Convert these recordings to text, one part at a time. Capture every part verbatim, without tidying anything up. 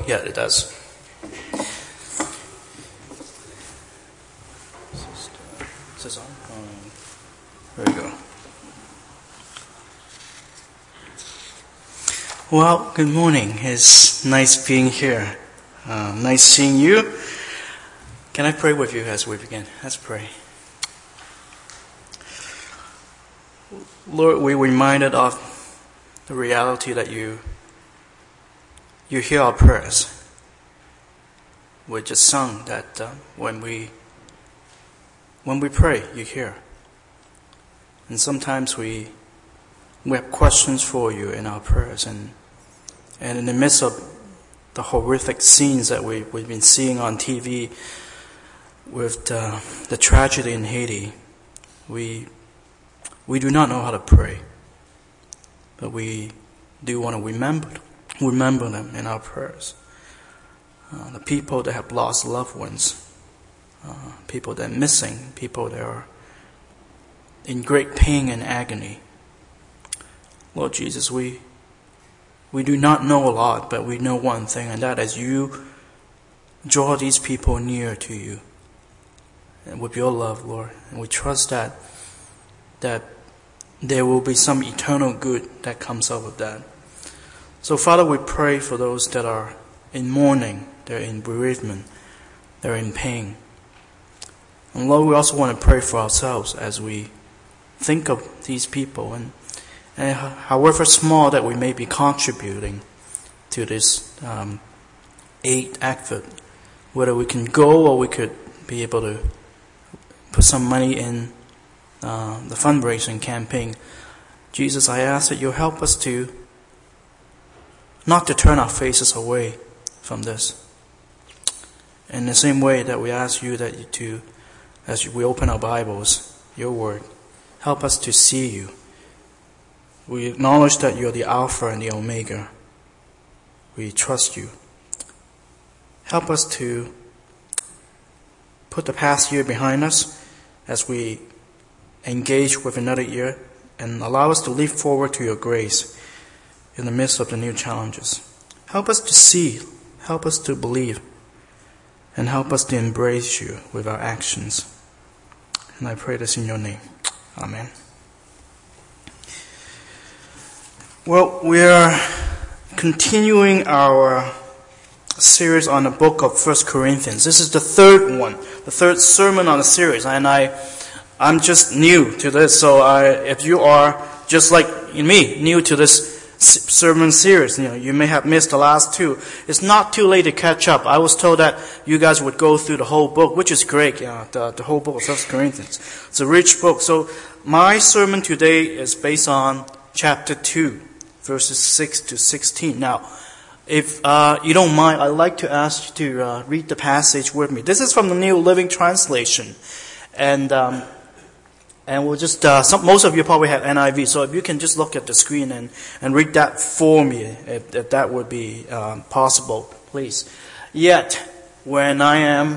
Yeah, it does. Is this on? Um, there we go. Well, good morning. It's nice being here. Uh, nice seeing you. Can I pray with you as we begin? Let's pray. Lord, we're reminded of the reality that you you hear our prayers. We just sung that uh, when we when we pray, you hear. And sometimes we we have questions for you in our prayers, and and in the midst of the horrific scenes that we we've been seeing on T V with the, the tragedy in Haiti, we we do not know how to pray, but we do want to remember remember them in our prayers. Uh, the people that have lost loved ones, uh, people that are missing, people that are in great pain and agony. Lord Jesus, we we do not know a lot, but we know one thing, and that is you draw these people near to you and with your love, Lord. And we trust that that there will be some eternal good that comes out of that. So, Father, we pray for those that are in mourning, they're in bereavement, they're in pain. And Lord, we also want to pray for ourselves as we think of these people, and, and however small that we may be contributing to this um, aid effort, whether we can go or we could be able to put some money in uh, the fundraising campaign. Jesus, I ask that you help us to not to turn our faces away from this. In the same way that we ask you that you to, as we open our Bibles, your word, help us to see you. We acknowledge that you're the Alpha and the Omega. We trust you. Help us to put the past year behind us as we engage with another year, and allow us to leap forward to your grace in the midst of the new challenges. Help us to see, help us to believe, and help us to embrace you with our actions. And I pray this in your name. Amen. Well, we are continuing our series on the book of First Corinthians. This is the third one, the third sermon on the series, and I, I'm just new to this. So, I, if you are just like me, new to this sermon series, you know, you may have missed the last two. It's not too late to catch up. I was told that you guys would go through the whole book, which is great. You know, the, the whole book of First Corinthians. It's a rich book. So, my sermon today is based on chapter two, verses six to sixteen. Now, if uh, you don't mind, I'd like to ask you to uh, read the passage with me. This is from the New Living Translation, and um, and we'll just uh, some, most of you probably have N I V, so if you can just look at the screen and, and read that for me, if, if that would be um, possible, please. Yet, when I am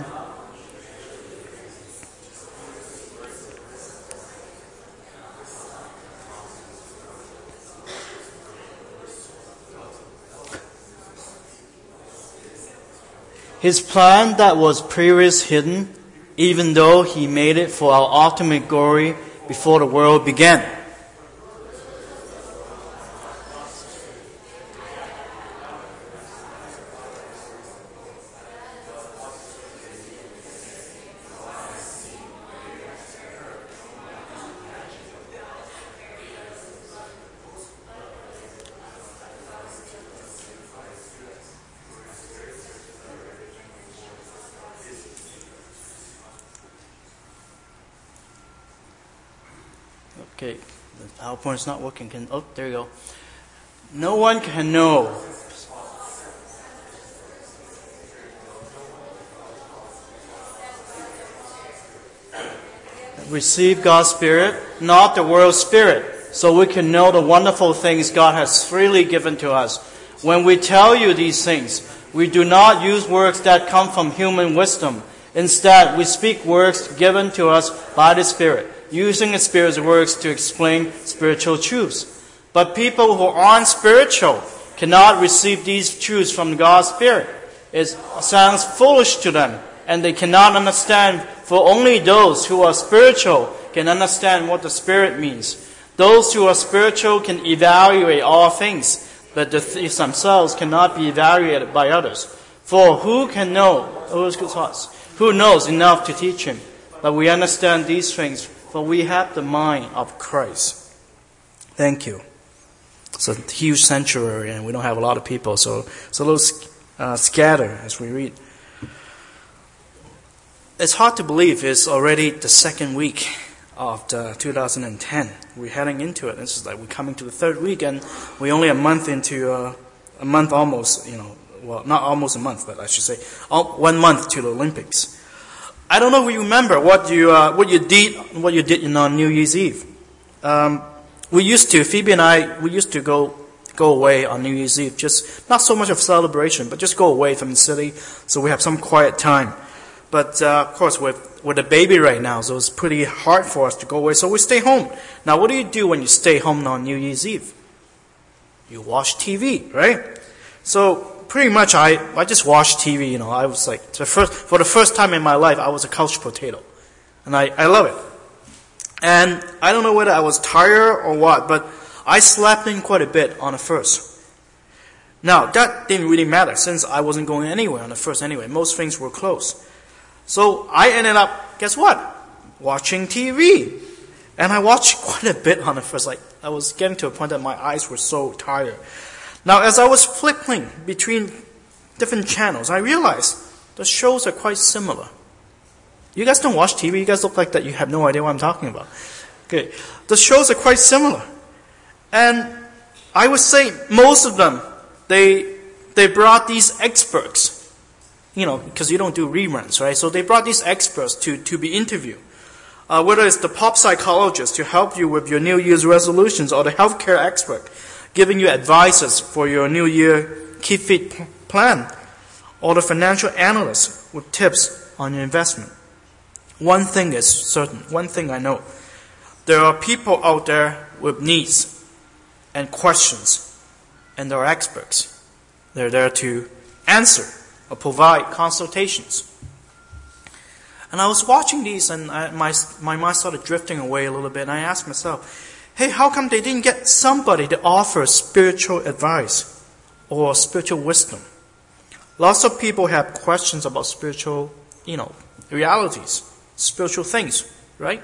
His plan that was previously hidden, even though he made it for our ultimate glory before the world began. Okay, the PowerPoint is not working. Can, oh, there you go. No one can know. Receive God's Spirit, not the world's spirit, so we can know the wonderful things God has freely given to us. When we tell you these things, we do not use words that come from human wisdom. Instead, we speak words given to us by the Spirit, using the Spirit's words to explain spiritual truths. But people who aren't spiritual cannot receive these truths from God's Spirit. It sounds foolish to them, and they cannot understand, for only those who are spiritual can understand what the Spirit means. Those who are spiritual can evaluate all things, but the things themselves cannot be evaluated by others. For who can know, who knows enough to teach him? But we understand these things, for we have the mind of Christ. Thank you. It's a huge sanctuary, and we don't have a lot of people, so it's a little uh, scattered as we read. It's hard to believe it's already the second week of the two thousand ten. We're heading into it. This is like we're coming to the third week, and we're only a month into uh, a month almost. You know, well, not almost a month, but I should say one month to the Olympics. I don't know if you remember what you uh, what you did what you did on New Year's Eve. Um, we used to Phoebe and I we used to go go away on New Year's Eve. Just not so much of celebration, but just go away from the city so we have some quiet time. But uh, of course, with with a baby right now, so it's pretty hard for us to go away. So we stay home. Now, what do you do when you stay home on New Year's Eve? You watch T V, right? So pretty much, I, I just watched T V. You know, I was like the first for the first time in my life, I was a couch potato, and I, I love it. And I don't know whether I was tired or what, but I slept in quite a bit on the first. Now that didn't really matter since I wasn't going anywhere on the first anyway. Most things were closed. So I ended up, guess what? Watching T V. And I watched quite a bit on the first. Like, I was getting to a point that my eyes were so tired. Now, as I was flipping between different channels, I realized the shows are quite similar. You guys don't watch T V? You guys look like that you have no idea what I'm talking about. Okay. The shows are quite similar. And I would say most of them, they, they brought these experts. You know, because you don't do reruns, right? So they brought these experts to, to be interviewed. Uh, whether it's the pop psychologist to help you with your New Year's resolutions, or the healthcare expert giving you advices for your New Year Keep Fit plan, or the financial analyst with tips on your investment. One thing is certain, one thing I know. There are people out there with needs and questions, and there are experts. They're there to answer or provide consultations. And I was watching these, and I, my my mind started drifting away a little bit, and I asked myself, hey, how come they didn't get somebody to offer spiritual advice or spiritual wisdom? Lots of people have questions about spiritual, you know, realities, spiritual things, right?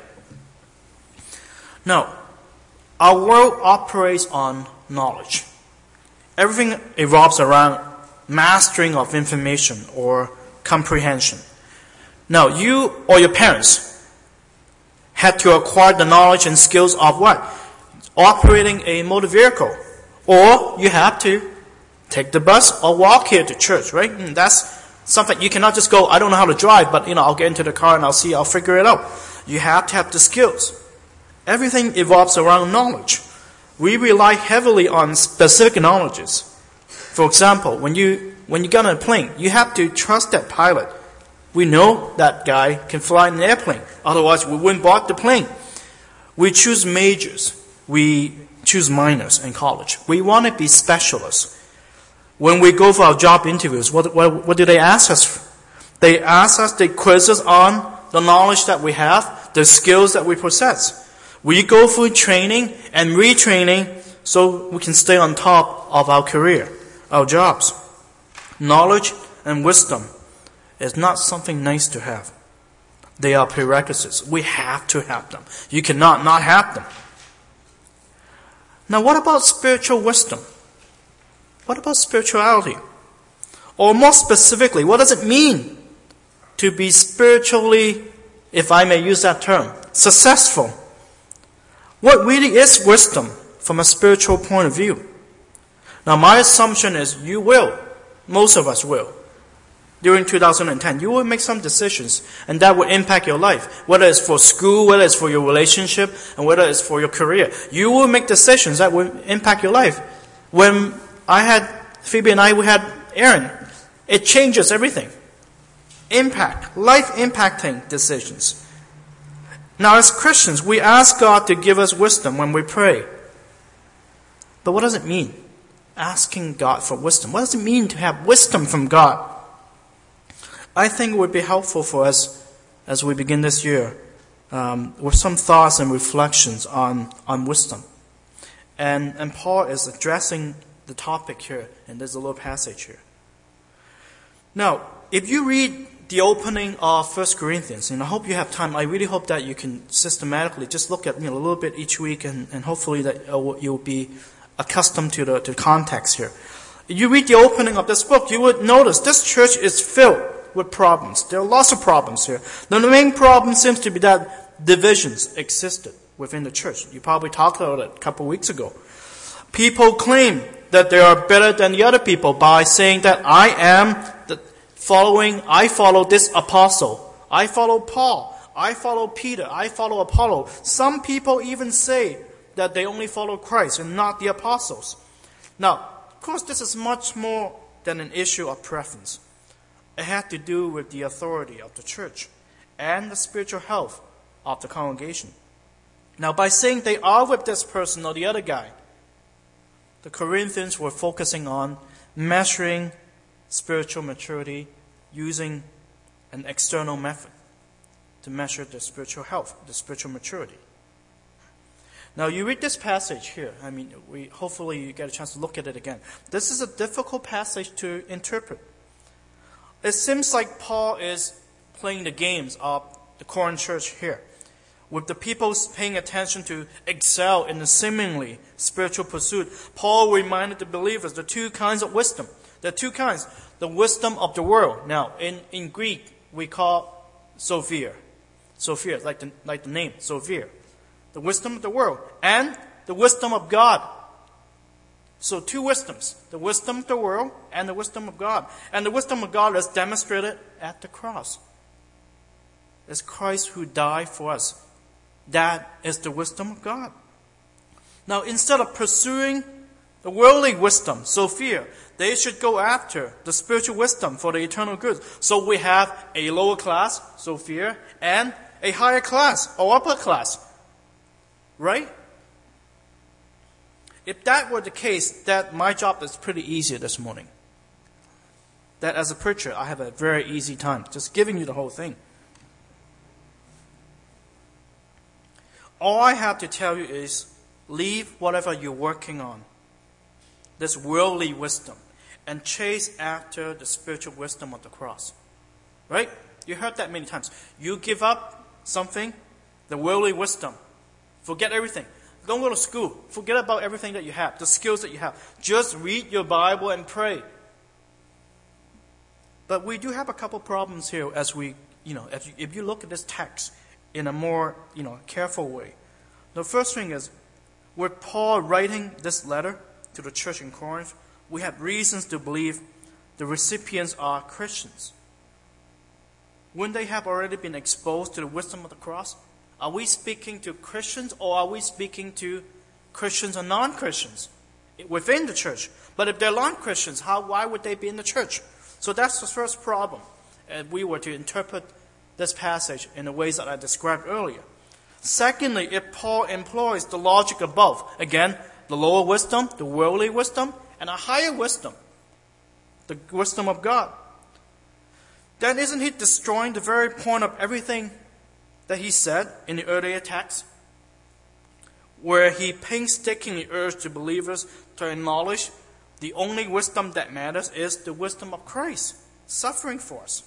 Now, our world operates on knowledge. Everything revolves around mastering of information or comprehension. Now, you or your parents had to acquire the knowledge and skills of what? Operating a motor vehicle. Or you have to take the bus or walk here to church, right? And that's something you cannot just go, I don't know how to drive, but you know, I'll get into the car and I'll see, I'll figure it out. You have to have the skills. Everything evolves around knowledge. We rely heavily on specific knowledges. For example, when you when you get on a plane, you have to trust that pilot. We know that guy can fly an airplane. Otherwise, we wouldn't bought the plane. We choose majors. We choose minors in college. We want to be specialists. When we go for our job interviews, what, what, what do they ask us? They ask us, they quiz us on the knowledge that we have, the skills that we possess. We go through training and retraining so we can stay on top of our career, our jobs. Knowledge and wisdom is not something nice to have. They are prerequisites. We have to have them. You cannot not have them. Now, what about spiritual wisdom? What about spirituality? Or more specifically, what does it mean to be spiritually, if I may use that term, successful? What really is wisdom from a spiritual point of view? Now, my assumption is you will. Most of us will. During two thousand ten, you will make some decisions, and that will impact your life. Whether it's for school, whether it's for your relationship, and whether it's for your career. You will make decisions that will impact your life. When I had, Phoebe and I, we had Aaron, it changes everything. Impact, life-impacting decisions. Now, as Christians, we ask God to give us wisdom when we pray. But what does it mean? asking God for wisdom. What does it mean to have wisdom from God? I think it would be helpful for us as we begin this year um, with some thoughts and reflections on, on wisdom. And, and Paul is addressing the topic here in this little passage here. Now, if you read the opening of First Corinthians, and I hope you have time, I really hope that you can systematically just look at you know, a little bit each week, and, and hopefully that you'll be accustomed to the, to the context here. If you read the opening of this book, you would notice this church is filled with problems. There are lots of problems here. Now, the main problem seems to be that divisions existed within the church. You probably talked about it a couple of weeks ago. People claim that they are better than the other people by saying that I am the following, I follow this apostle. I follow Paul. I follow Peter. I follow Apollo. Some people even say that they only follow Christ and not the apostles. Now, of course, this is much more than an issue of preference. It had to do with the authority of the church and the spiritual health of the congregation. Now, by saying they are with this person or the other guy, the Corinthians were focusing on measuring spiritual maturity using an external method to measure the spiritual health, the spiritual maturity. Now, you read this passage here. I mean, we hopefully you get a chance to look at it again. This is a difficult passage to interpret. It seems like Paul is playing the games of the Corinth church here, with the people paying attention to excel in the seemingly spiritual pursuit. Paul reminded the believers the two kinds of wisdom. There are two kinds. The wisdom of the world. Now, in, in Greek, we call Sophia. Sophia, like the, like the name, Sophia. The wisdom of the world. And the wisdom of God. So two wisdoms. The wisdom of the world and the wisdom of God. And the wisdom of God is demonstrated at the cross. It's Christ who died for us. That is the wisdom of God. Now, instead of pursuing the worldly wisdom, Sophia, they should go after the spiritual wisdom for the eternal good. So we have a lower class, Sophia, and a higher class, or upper class. Right? If that were the case, that my job is pretty easy this morning. That as a preacher, I have a very easy time just giving you the whole thing. All I have to tell you is leave whatever you're working on, this worldly wisdom, and chase after the spiritual wisdom of the cross. Right? You heard that many times. You give up something, the worldly wisdom. Forget everything. Don't go to school. Forget about everything that you have, the skills that you have. Just read your Bible and pray. But we do have a couple problems here as we, you know, if you, if you look at this text in a more, you know, careful way. The first thing is, with Paul writing this letter to the church in Corinth, we have reasons to believe the recipients are Christians. Wouldn't they have already been exposed to the wisdom of the cross? Are we speaking to Christians, or are we speaking to Christians or non-Christians within the church? But if they're non-Christians, how, why would they be in the church? So that's the first problem, if we were to interpret this passage in the ways that I described earlier. Secondly, if Paul employs the logic above, again, the lower wisdom, the worldly wisdom, and a higher wisdom, the wisdom of God, then isn't he destroying the very point of everything that he said in the earlier text, where he painstakingly urged the believers to acknowledge the only wisdom that matters is the wisdom of Christ, suffering for us.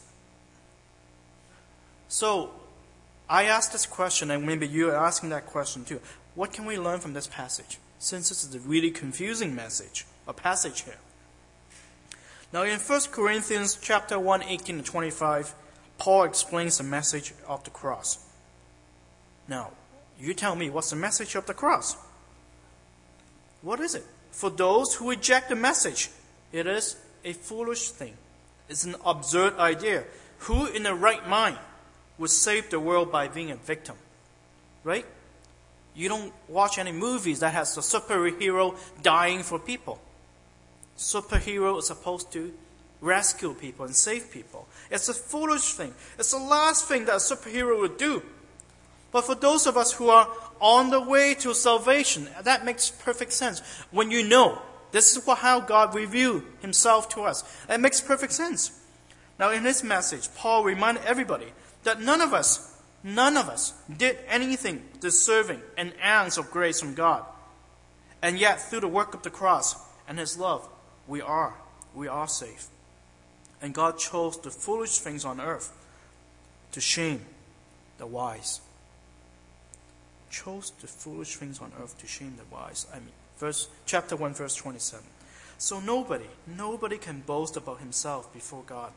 So, I asked this question, and maybe you are asking that question too. What can we learn from this passage? Since this is a really confusing message, a passage here. Now, in First Corinthians chapter one, eighteen to twenty-five, Paul explains the message of the cross. Now, you tell me, what's the message of the cross? What is it? For those who reject the message, it is a foolish thing. It's an absurd idea. Who in their right mind would save the world by being a victim? Right? You don't watch any movies that has a superhero dying for people. Superhero is supposed to rescue people and save people. It's a foolish thing. It's the last thing that a superhero would do. But for those of us who are on the way to salvation, that makes perfect sense. When you know This is what, how God revealed himself to us. It makes perfect sense. Now in his message, Paul reminded everybody that none of us, none of us did anything deserving an ounce of grace from God. And yet through the work of the cross and his love, we are, we are saved. And God chose the foolish things on earth to shame the wise. Chose the foolish things on earth to shame the wise. I mean, verse chapter one, verse twenty-seven. So nobody, nobody can boast about himself before God.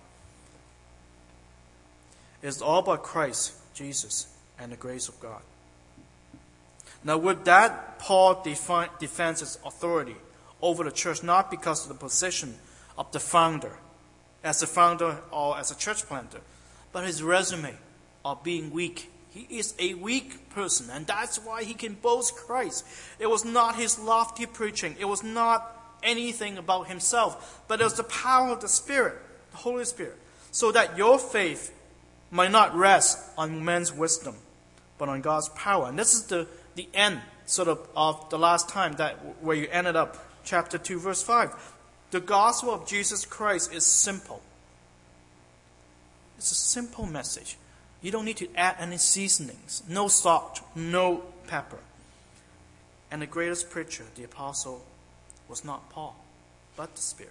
It's all about Christ, Jesus, and the grace of God. Now with that, Paul defi- defends his authority over the church, not because of the position of the founder, as a founder or as a church planter, but his resume of being weak. He is a weak person, and that's why he can boast Christ. It was not his lofty preaching. It was not anything about himself, but it was the power of the Spirit, the Holy Spirit, so that your faith might not rest on man's wisdom, but on God's power. And this is the, the end, sort of, of the last time that where you ended up, chapter two, verse five. The gospel of Jesus Christ is simple. It's a simple message. You don't need to add any seasonings. No salt, no pepper. And the greatest preacher, the apostle, was not Paul, but the Spirit.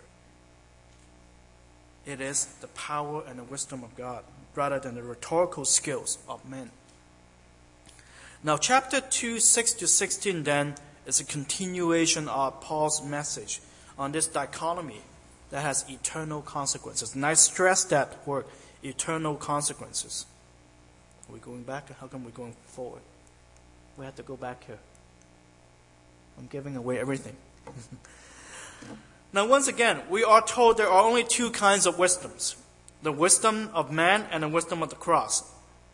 It is the power and the wisdom of God, rather than the rhetorical skills of men. Now, chapter two, six to sixteen, then, is a continuation of Paul's message on this dichotomy that has eternal consequences. And I stress that word, eternal consequences. Are we going back? How come we're going forward? We have to go back here. I'm giving away everything. Now, once again, we are told there are only two kinds of wisdoms. The wisdom of man and the wisdom of the cross.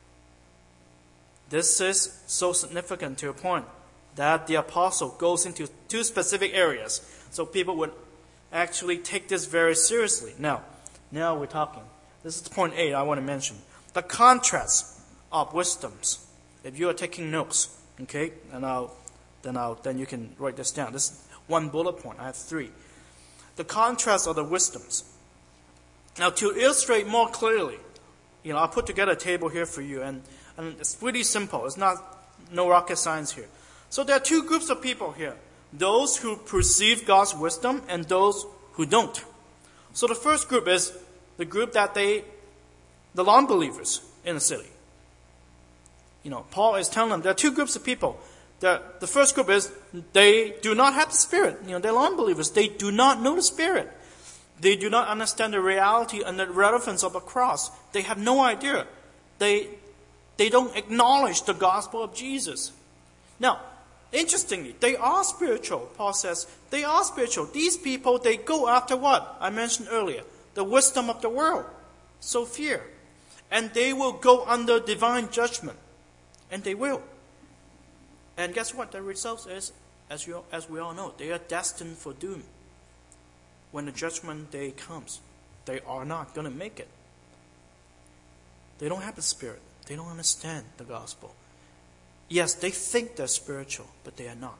This is so significant to a point that the apostle goes into two specific areas. So people would actually take this very seriously. Now, now we're talking. This is point eight I want to mention. The contrast of wisdoms. If you are taking notes, okay, and I'll, then I'll, then you can write this down. This is one bullet point. I have three. The contrast of the wisdoms. Now, to illustrate more clearly, you know, I'll put together a table here for you, and, and it's pretty simple. It's not no rocket science here. So there are two groups of people here: those who perceive God's wisdom and those who don't. So the first group is the group that they, the non-believers in the city. You know, Paul is telling them there are two groups of people. The, the first group is they do not have the Spirit. You know, they're non-believers. They do not know the Spirit. They do not understand the reality and the relevance of a cross. They have no idea. They, they don't acknowledge the gospel of Jesus. Now, interestingly, they are spiritual. Paul says they are spiritual. These people, they go after what I mentioned earlier, the wisdom of the world. So fear. And they will go under divine judgment. And they will. And guess what? The result is, as, you, as we all know, they are destined for doom. When the judgment day comes, they are not going to make it. They don't have the Spirit. They don't understand the gospel. Yes, they think they're spiritual, but they are not.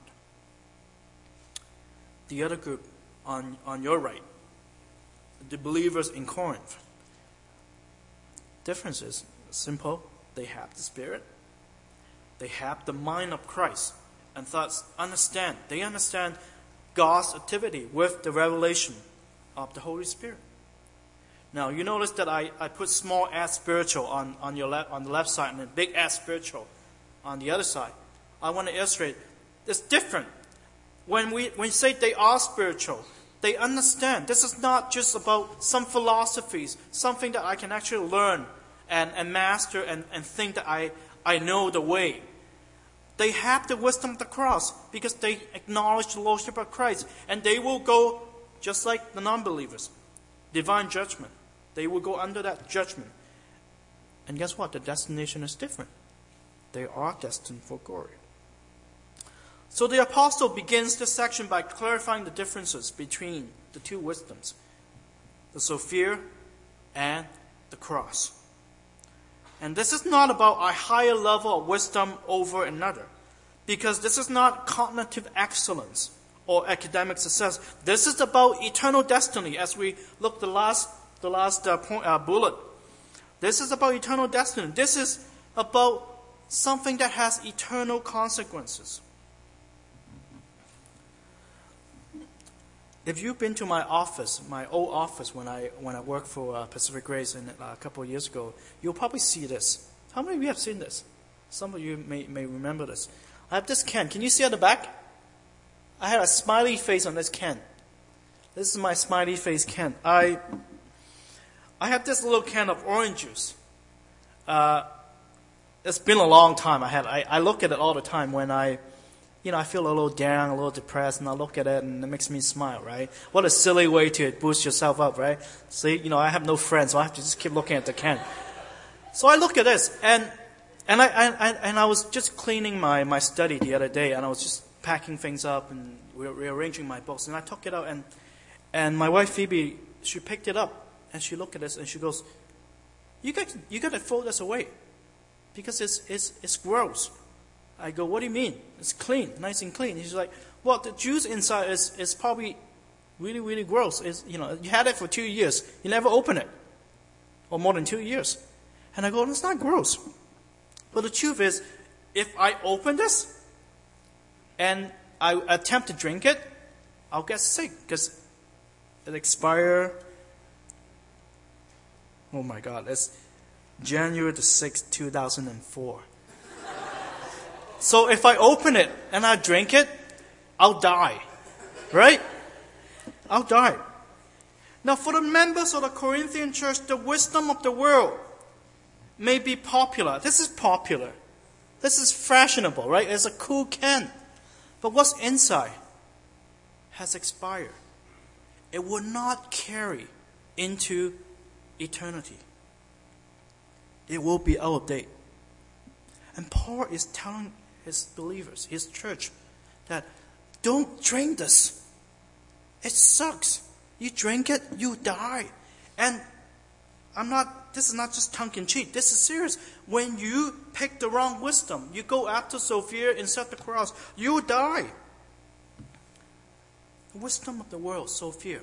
The other group on, on your right, the believers in Corinth. Difference is simple. They have the Spirit. They have the mind of Christ, and thus understand. They understand God's activity with the revelation of the Holy Spirit. Now, you notice that I, I put small s spiritual on, on, your left, on the left side and then big S spiritual on the other side. I want to illustrate it's different. When we, when we say they are spiritual, they understand. This is not just about some philosophies, something that I can actually learn and, and master and, and think that I, I know the way. They have the wisdom of the cross because they acknowledge the Lordship of Christ. And they will go, just like the non-believers, divine judgment. They will go under that judgment. And guess what? The destination is different. They are destined for glory. So the apostle begins this section by clarifying the differences between the two wisdoms, the Sophia and the cross. And this is not about a higher level of wisdom over another, because this is not cognitive excellence or academic success. This is about eternal destiny, as we look the last the last uh, point, uh, bullet. This is about eternal destiny. This is about something that has eternal consequences. If you've been to my office, my old office when I when I worked for uh, Pacific Grace in, uh, a couple of years ago, you'll probably see this. How many of you have seen this? Some of you may, may remember this. I have this can. Can you see at the back? I have a smiley face on this can. This is my smiley face can. I I have this little can of orange juice. Uh, it's been a long time. I had I, I look at it all the time when I, you know, I feel a little down, a little depressed, and I look at it and it makes me smile, right? What a silly way to boost yourself up, right? See, you know, I have no friends, so I have to just keep looking at the can. So I look at this, and and I, I and I was just cleaning my, my study the other day, and I was just packing things up and re- rearranging my books, and I took it out, and and my wife Phoebe, she picked it up, and she looked at this, and she goes, "You got you got to throw this away, because it's it's it's gross." I go, "What do you mean? It's clean, nice and clean." She's like, "Well, the juice inside is is probably really really gross. Is you know you had it for two years, you never open it, or more than two years." And I go, "It's not gross." But the truth is, if I open this and I attempt to drink it, I'll get sick because it expires. Oh my God, it's January the sixth, two thousand four. So if I open it and I drink it, I'll die. Right? I'll die. Now for the members of the Corinthian church, the wisdom of the world may be popular. This is popular. This is fashionable, right? It's a cool can. But what's inside has expired. It will not carry into eternity. It will be out of date. And Paul is telling his believers, his church, that don't drink this. It sucks. You drink it, you die. And I'm not, this is not just tongue-in-cheek. This is serious. When you pick the wrong wisdom, you go after Sophia instead of the cross, you die. The wisdom of the world, Sophia.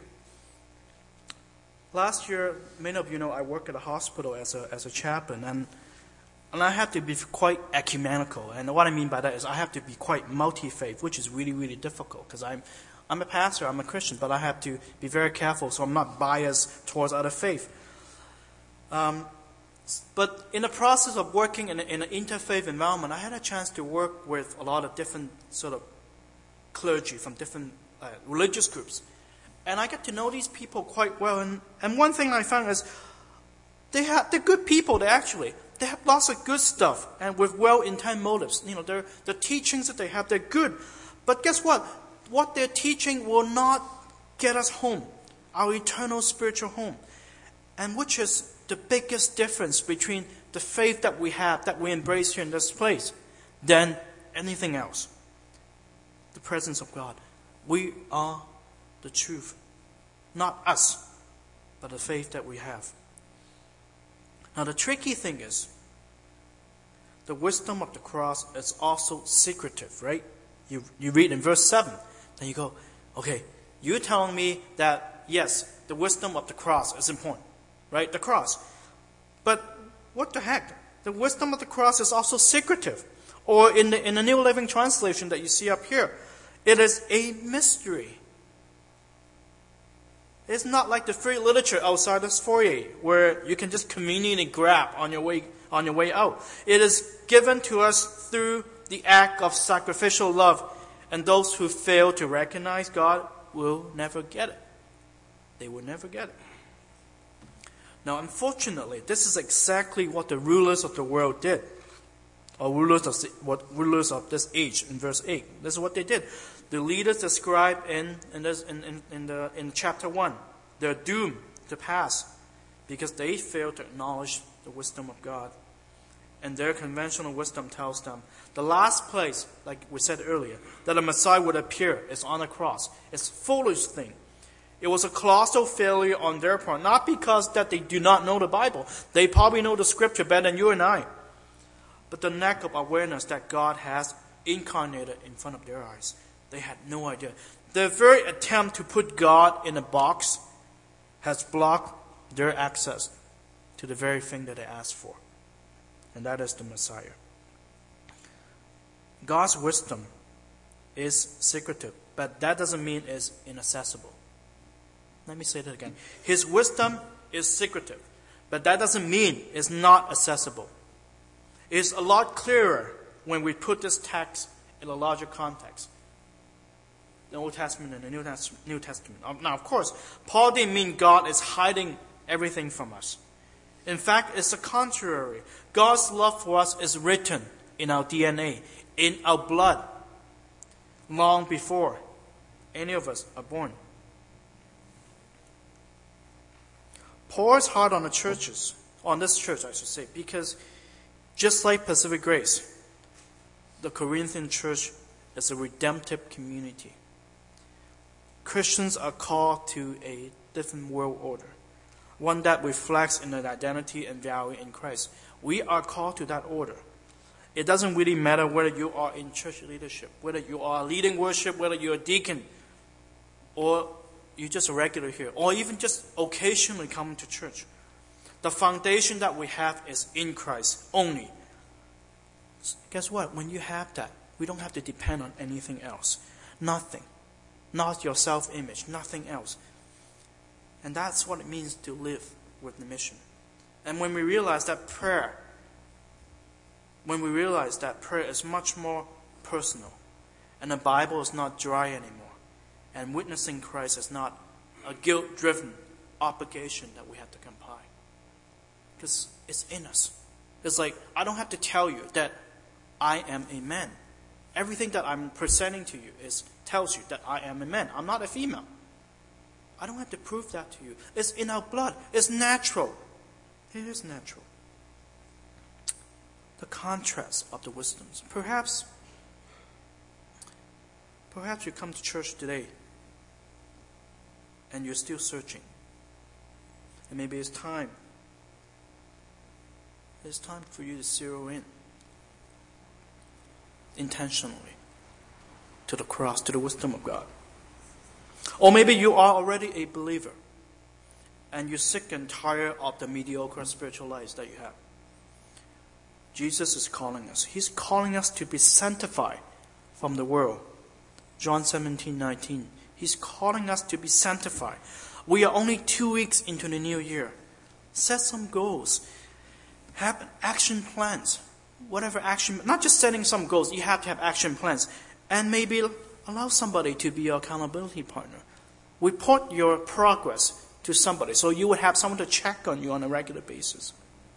Last year, many of you know I work at a hospital as a as a chaplain, and and I have to be quite ecumenical. And what I mean by that is I have to be quite multi-faith, which is really, really difficult because I'm I'm a pastor, I'm a Christian, but I have to be very careful so I'm not biased towards other faith. Um, but in the process of working in, a, in an interfaith environment, I had a chance to work with a lot of different sort of clergy from different uh, religious groups. And I get to know these people quite well. And, and one thing I found is they have, they're good people, they actually. They have lots of good stuff and with well-intended motives. You know, the the teachings that they have, they're good. But guess what? What they're teaching will not get us home, our eternal spiritual home. And which is the biggest difference between the faith that we have, that we embrace here in this place, than anything else. The presence of God. We are the truth. Not us, but the faith that we have. Now the tricky thing is, the wisdom of the cross is also secretive, right? You you read in verse seven, then you go, okay, you're telling me that, yes, the wisdom of the cross is important, right? The cross. But what the heck? The wisdom of the cross is also secretive. Or in the, in the New Living Translation that you see up here, it is a mystery. It's not like the free literature outside this foyer where you can just conveniently grab on your way on your way out. It is given to us through the act of sacrificial love, and those who fail to recognize God will never get it. They will never get it. Now, unfortunately, this is exactly what the rulers of the world did, or rulers of what rulers of this age. In verse eight, this is what they did. The leaders described in in, this, in, in, in the in chapter one, they're doomed to pass because they failed to acknowledge the wisdom of God, and their conventional wisdom tells them the last place, like we said earlier, that a Messiah would appear is on the cross. It's a foolish thing. It was a colossal failure on their part, not because that they do not know the Bible. They probably know the Scripture better than you and I, but the lack of awareness that God has incarnated in front of their eyes. They had no idea. their very attempt to put God in a box has blocked their access to the very thing that they asked for. And that is the Messiah. God's wisdom is secretive, but that doesn't mean it's inaccessible. Let me say that again. His wisdom is secretive, but that doesn't mean it's not accessible. It's a lot clearer when we put this text in a larger context. The Old Testament and the New Testament. New Testament. Now, of course, Paul didn't mean God is hiding everything from us. In fact, it's the contrary. God's love for us is written in our D N A, in our blood, long before any of us are born. Paul is hard on the churches, on this church, I should say, because just like Pacific Grace, the Corinthian church is a redemptive community. Christians are called to a different world order, one that reflects in their identity and value in Christ. We are called to that order. It doesn't really matter whether you are in church leadership, whether you are leading worship, whether you're a deacon, or you're just a regular here, or even just occasionally come to church. The foundation that we have is in Christ only. Guess what? When you have that, we don't have to depend on anything else. Nothing. Not your self-image. Nothing else. And that's what it means to live with the mission. And when we realize that prayer, when we realize that prayer is much more personal, and the Bible is not dry anymore, and witnessing Christ is not a guilt-driven obligation that we have to comply. Because it's in us. It's like, I don't have to tell you that I am a man. Everything that I'm presenting to you is tells you that I am a man. I'm not a female. I don't have to prove that to you. It's in our blood. It's natural. It is natural. The contrast of the wisdoms. Perhaps, perhaps you come to church today and you're still searching. And maybe it's time. It's time for you to zero in intentionally to the cross, to the wisdom of God. Or maybe you are already a believer and you're sick and tired of the mediocre spiritual lives that you have. Jesus is calling us. He's calling us to be sanctified from the world. John seventeen nineteen. He's calling us to be sanctified. We are only two weeks into the new year. Set some goals. Have action plans. Whatever action, not just setting some goals, you have to have action plans. And maybe allow somebody to be your accountability partner. Report your progress to somebody so you would have someone to check on you on a regular basis.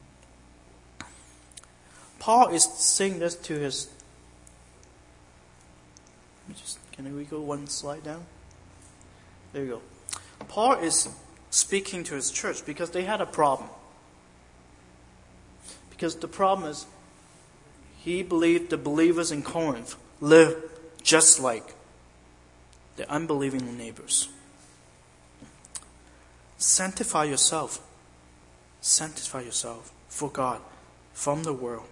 Paul is saying this to his... Let me just, can we go one slide down? There you go. Paul is speaking to his church because they had a problem. Because the problem is, he believed the believers in Corinth lived just like the unbelieving neighbors. Sanctify yourself. Sanctify yourself for God from the world.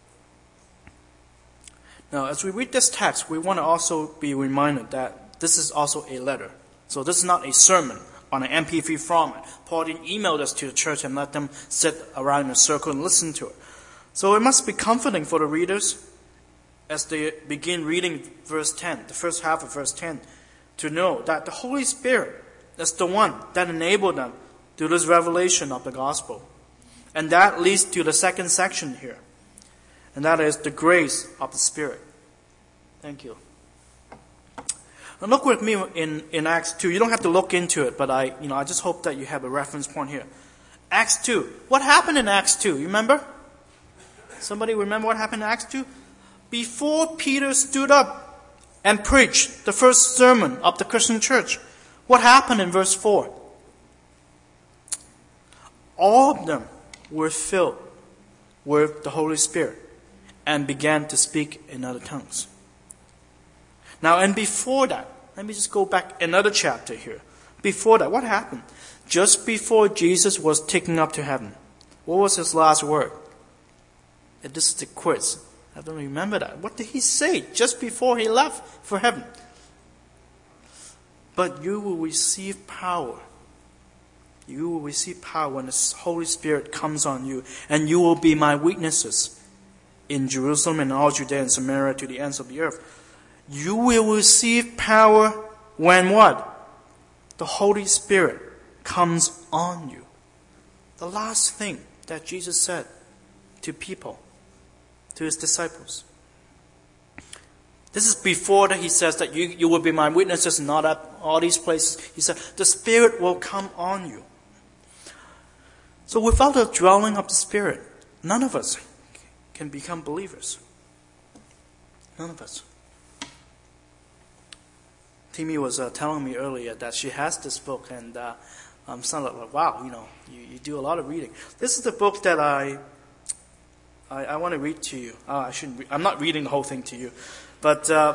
Now, as we read this text, we want to also be reminded that this is also a letter. So this is not a sermon on an M P three format. Paul didn't email us to the church and let them sit around in a circle and listen to it. So it must be comforting for the readers as they begin reading verse ten, the first half of verse ten, to know that the Holy Spirit is the one that enabled them to this revelation of the gospel. And that leads to the second section here. And that is the grace of the Spirit. Thank you. Now look with me in, in Acts two. You don't have to look into it, but I, you know, I just hope that you have a reference point here. Acts two. What happened in Acts two? You remember? Somebody remember what happened in Acts two? Before Peter stood up and preached the first sermon of the Christian church, what happened in verse four? All of them were filled with the Holy Spirit and began to speak in other tongues. Now, and before that, let me just go back another chapter here. Before that, what happened? Just before Jesus was taken up to heaven, what was his last word? And this is the quiz. I don't remember that. What did he say just before he left for heaven? But you will receive power. You will receive power when the Holy Spirit comes on you, and you will be my witnesses in Jerusalem and all Judea and Samaria to the ends of the earth. You will receive power when what? The Holy Spirit comes on you. The last thing that Jesus said to people, to his disciples. This is before that he says that you, you will be my witnesses in all, that, all these places. He said, the Spirit will come on you. So without the dwelling of the Spirit, none of us can become believers. None of us. Timmy was uh, telling me earlier that she has this book, and uh, I'm sort of like, wow, you know, you, you do a lot of reading. This is the book that I I, I want to read to you. Uh, I shouldn't. Re- I'm not reading the whole thing to you, but uh,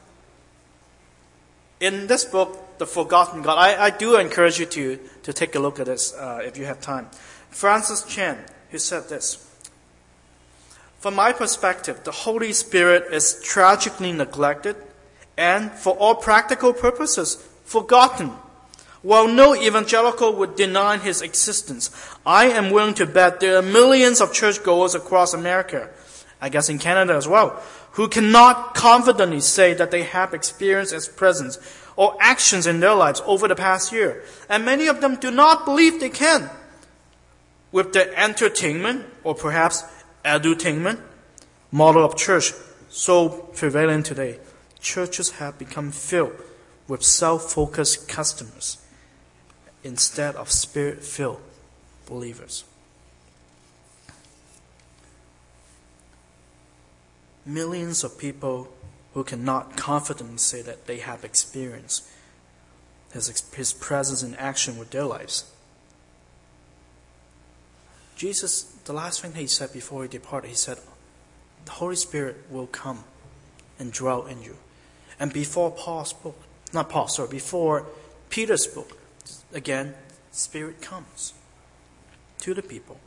in this book, The Forgotten God, I, I do encourage you to to take a look at this uh, if you have time. Francis Chan, who said this: "From my perspective, the Holy Spirit is tragically neglected and, for all practical purposes, forgotten. While no evangelical would deny his existence, I am willing to bet there are millions of churchgoers across America, I guess in Canada as well, who cannot confidently say that they have experienced his presence or actions in their lives over the past year. And many of them do not believe they can. With the entertainment, or perhaps edutainment, model of church so prevalent today, churches have become filled with self-focused customers instead of spirit-filled believers." Millions of people who cannot confidently say that they have experienced his, his presence in action with their lives. Jesus, the last thing he said before he departed, he said, the Holy Spirit will come and dwell in you. And before Paul spoke, not Paul, sorry, before Peter spoke, again, Spirit comes to the people.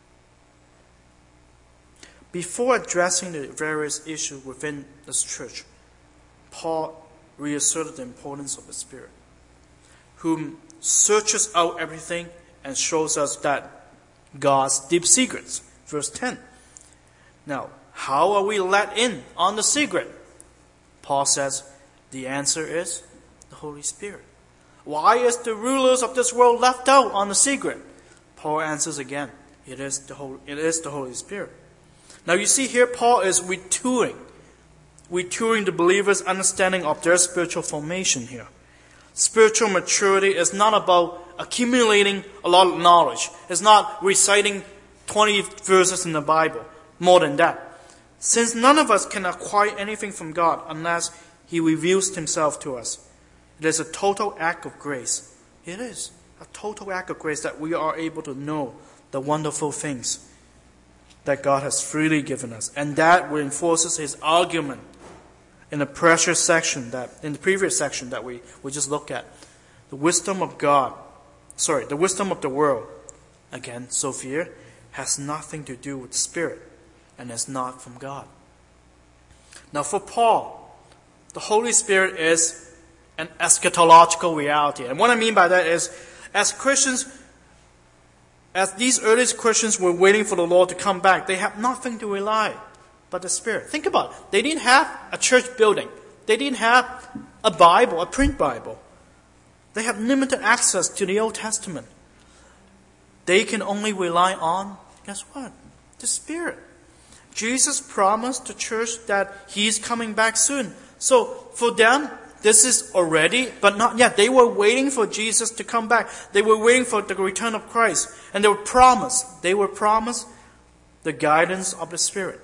Before addressing the various issues within this church, Paul reasserted the importance of the Spirit, whom searches out everything and shows us that God's deep secrets. Verse ten. Now, how are we let in on the secret? Paul says, the answer is the Holy Spirit. Why is the rulers of this world left out on the secret? Paul answers again, it is the Holy, it is the Holy Spirit. Now you see here, Paul is retooling, retooling the believers' understanding of their spiritual formation here. Spiritual maturity is not about accumulating a lot of knowledge. It's not reciting twenty verses in the Bible. More than that. Since none of us can acquire anything from God unless He reveals Himself to us, it is a total act of grace. It is a total act of grace that we are able to know the wonderful things that God has freely given us. And that reinforces his argument in the precious section that, in the previous section that we, we just looked at. The wisdom of God, sorry, the wisdom of the world, again, Sophia, has nothing to do with the Spirit and is not from God. Now for Paul, the Holy Spirit is an eschatological reality. And what I mean by that is, as Christians, as these earliest Christians were waiting for the Lord to come back, they have nothing to rely but the Spirit. Think about it. They didn't have a church building. They didn't have a Bible, a print Bible. They have limited access to the Old Testament. They can only rely on, guess what? The Spirit. Jesus promised the church that He's coming back soon. So for them, this is already, but not yet. They were waiting for Jesus to come back. They were waiting for the return of Christ. And they were promised, they were promised the guidance of the Spirit.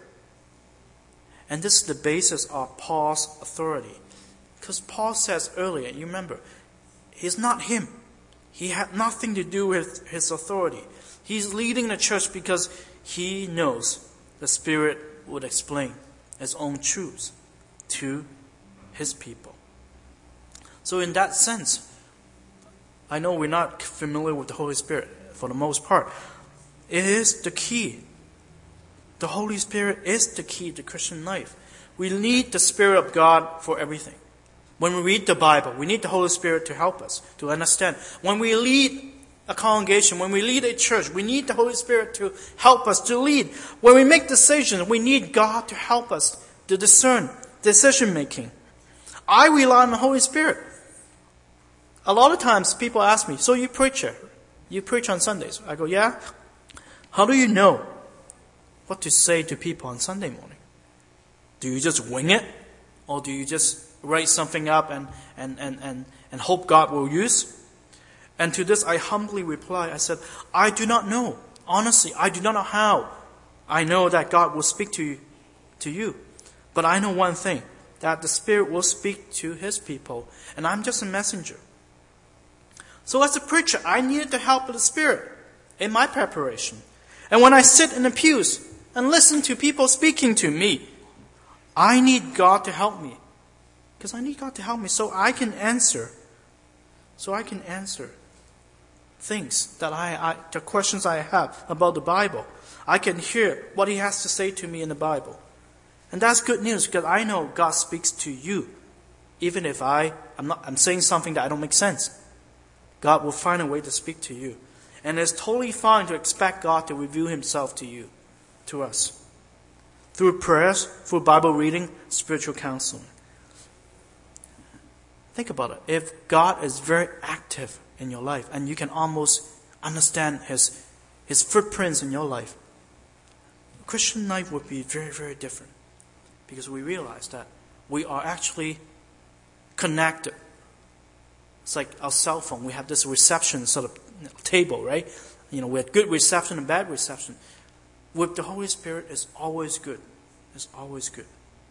And this is the basis of Paul's authority. Because Paul says earlier, you remember, he's not him. He had nothing to do with his authority. He's leading the church because he knows the Spirit would explain His own truths to His people. So in that sense, I know we're not familiar with the Holy Spirit for the most part. It is the key. The Holy Spirit is the key to Christian life. We need the Spirit of God for everything. When we read the Bible, we need the Holy Spirit to help us, to understand. When we lead a congregation, when we lead a church, we need the Holy Spirit to help us to lead. When we make decisions, we need God to help us to discern decision making. I rely on the Holy Spirit. A lot of times people ask me, so you preach it? You preach on Sundays? I go, yeah. How do you know what to say to people on Sunday morning? Do you just wing it? Or do you just write something up and, and, and, and, and hope God will use? And to this I humbly reply, I said, I do not know. Honestly, I do not know how. I know that God will speak to you, to you. But I know one thing, that the Spirit will speak to His people. And I'm just a messenger. So as a preacher, I needed the help of the Spirit in my preparation. And when I sit in the pews and listen to people speaking to me, I need God to help me. Because I need God to help me so I can answer. So I can answer things that I, I, the questions I have about the Bible. I can hear what He has to say to me in the Bible. And that's good news because I know God speaks to you. Even if I, I'm not, I'm saying something that I don't make sense. God will find a way to speak to you. And it's totally fine to expect God to reveal Himself to you, to us. Through prayers, through Bible reading, spiritual counseling. Think about it. If God is very active in your life and you can almost understand His, His footprints in your life, Christian life would be very, very different. Because we realize that we are actually connected. It's like our cell phone. We have this reception sort of table, right? You know, we have good reception and bad reception. With the Holy Spirit, it's always good. It's always good.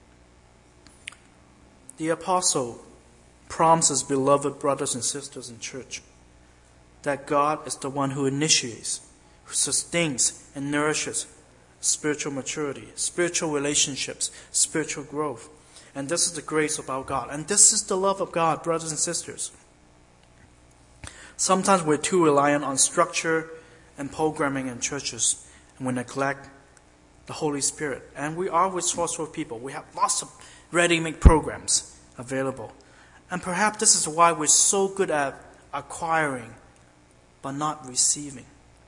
The apostle promises beloved brothers and sisters in church that God is the one who initiates, who sustains and nourishes spiritual maturity, spiritual relationships, spiritual growth. And this is the grace of our God. And this is the love of God, brothers and sisters. Sometimes we're too reliant on structure and programming in churches, and we neglect the Holy Spirit. And we are resourceful people. We have lots of ready-made programs available. And perhaps this is why we're so good at acquiring, but not receiving.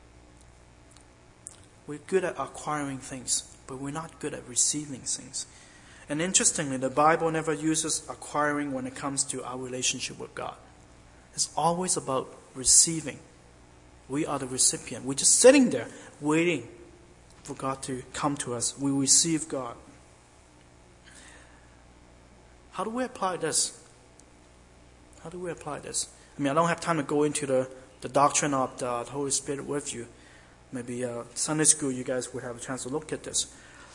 We're good at acquiring things, but we're not good at receiving things. And interestingly, the Bible never uses acquiring when it comes to our relationship with God. It's always about receiving. We are the recipient. We're just sitting there waiting for God to come to us. We receive God. How do we apply this? How do we apply this? I mean, I don't have time to go into the, the doctrine of the Holy Spirit with you. Maybe uh, Sunday school, you guys would have a chance to look at this.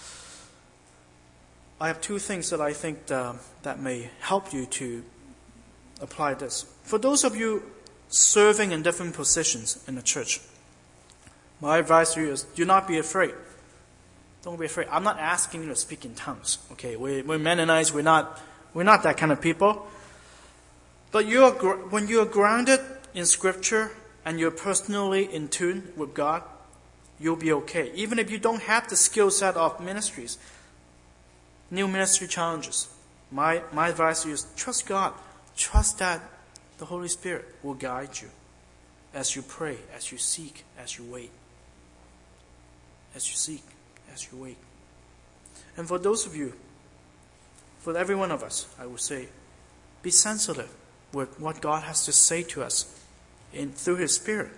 I have two things that I think that, that may help you to apply this. For those of you serving in different positions in the church, my advice to you is do not be afraid. Don't be afraid. I'm not asking you to speak in tongues. Okay, we, we're Mennonites. We're not. We're not that kind of people. But you are when you are grounded in Scripture and you're personally in tune with God, you'll be okay. Even if you don't have the skill set of ministries, new ministry challenges. My my advice to you is trust God. Trust that the Holy Spirit will guide you as you pray, as you seek, as you wait. As you seek, as you wait. And for those of you, for every one of us, I would say, be sensitive with what God has to say to us in through His Spirit.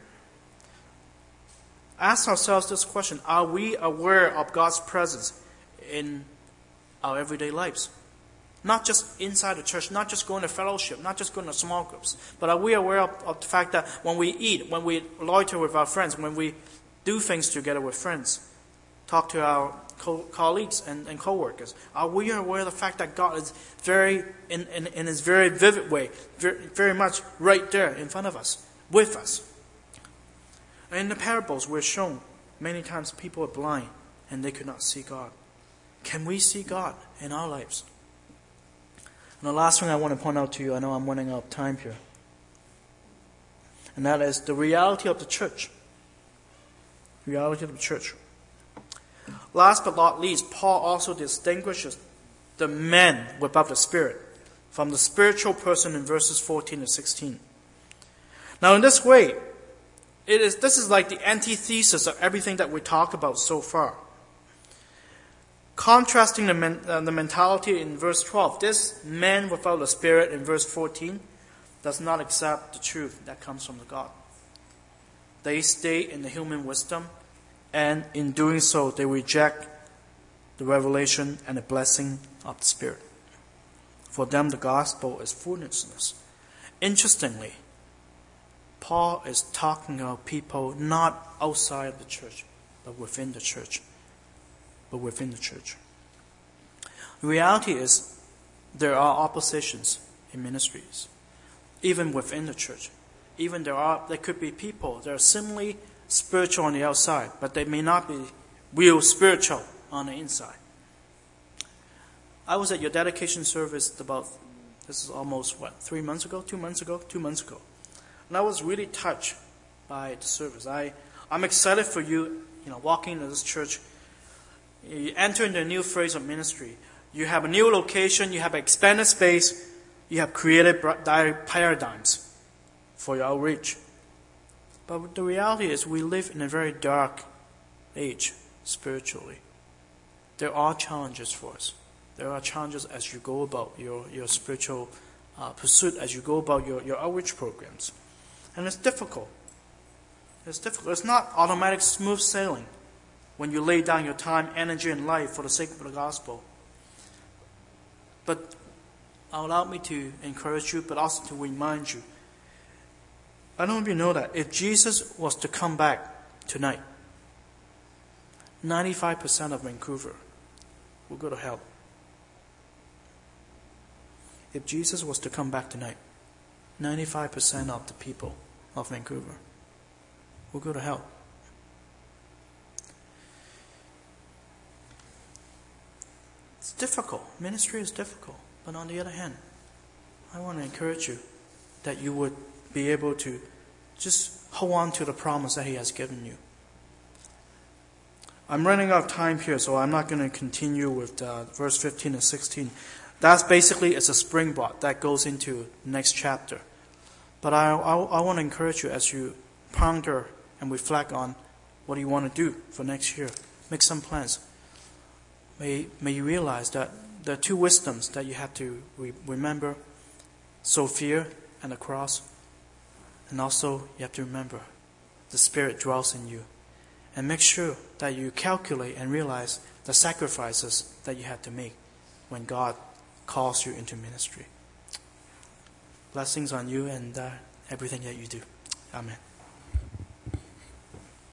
Ask ourselves this question: are we aware of God's presence in our everyday lives? Not just inside the church, not just going to fellowship, not just going to small groups, but are we aware of, of the fact that when we eat, when we loiter with our friends, when we do things together with friends, talk to our co- colleagues and, and co-workers, are we aware of the fact that God is very, in, in, in His very vivid way, very, very much right there in front of us, with us? And in the parables we're shown, many times people are blind and they could not see God. Can we see God in our lives? And the last thing I want to point out to you, I know I'm running out of time here, and that is the reality of the church. Reality of the church. Last but not least, Paul also distinguishes the men without the Spirit from the spiritual person in verses fourteen to sixteen. Now in this way, it is this is like the antithesis of everything that we talked about so far. Contrasting the, men, uh, the mentality in verse twelve, this man without the Spirit in verse fourteen does not accept the truth that comes from the God. They stay in the human wisdom, and in doing so, they reject the revelation and the blessing of the Spirit. For them, the gospel is foolishness. Interestingly, Paul is talking about people not outside the church, but within the church. But within the church. The reality is, there are oppositions in ministries, even within the church. Even there are, there could be people that are similarly spiritual on the outside, but they may not be real spiritual on the inside. I was at your dedication service about, this is almost what, three months ago, two months ago, two months ago. And I was really touched by the service. I, I'm excited for you, you know, walking into this church. You enter into a new phase of ministry. You have a new location, you have expanded space, you have created paradigms for your outreach. But the reality is we live in a very dark age spiritually. There are challenges for us. There are challenges as you go about your, your spiritual uh, pursuit, as you go about your, your outreach programs. And it's difficult. It's difficult. It's not automatic smooth sailing when you lay down your time, energy, and life for the sake of the gospel. But allow me to encourage you, but also to remind you. I don't know if you know that. If Jesus was to come back tonight, ninety-five percent of Vancouver will go to hell. If Jesus was to come back tonight, ninety-five percent of the people of Vancouver will go to hell. It's difficult. Ministry is difficult. But on the other hand, I want to encourage you that you would be able to just hold on to the promise that He has given you. I'm running out of time here, so I'm not going to continue with uh, verse fifteen and sixteen. That's basically, it's a springboard that goes into the next chapter. But I, I, I want to encourage you as you ponder and reflect on what you want to do for next year. Make some plans. May, may you realize that there are two wisdoms that you have to re- remember. Sophia and the cross. And also, you have to remember the Spirit dwells in you. And make sure that you calculate and realize the sacrifices that you have to make when God calls you into ministry. Blessings on you and uh, everything that you do. Amen.